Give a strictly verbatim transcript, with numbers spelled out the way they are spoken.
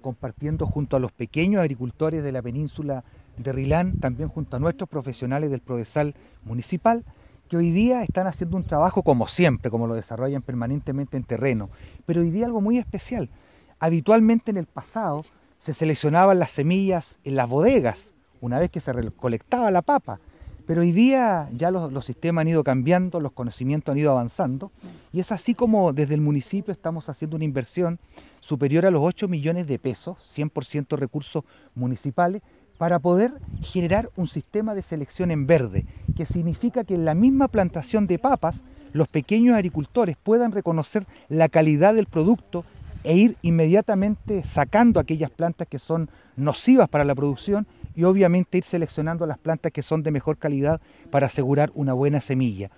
compartiendo junto a los pequeños agricultores de la península de Rilán, también junto a nuestros profesionales del Prodesal municipal, que hoy día están haciendo un trabajo como siempre, como lo desarrollan permanentemente en terreno, pero hoy día algo muy especial. Habitualmente en el pasado se seleccionaban las semillas en las bodegas, una vez que se recolectaba la papa, pero hoy día ya los, los sistemas han ido cambiando, los conocimientos han ido avanzando, y es así como desde el municipio estamos haciendo una inversión superior a los ocho millones de pesos, cien por ciento recursos municipales, para poder generar un sistema de selección en verde, que significa que en la misma plantación de papas, los pequeños agricultores puedan reconocer la calidad del producto e ir inmediatamente sacando aquellas plantas que son nocivas para la producción y obviamente ir seleccionando las plantas que son de mejor calidad para asegurar una buena semilla.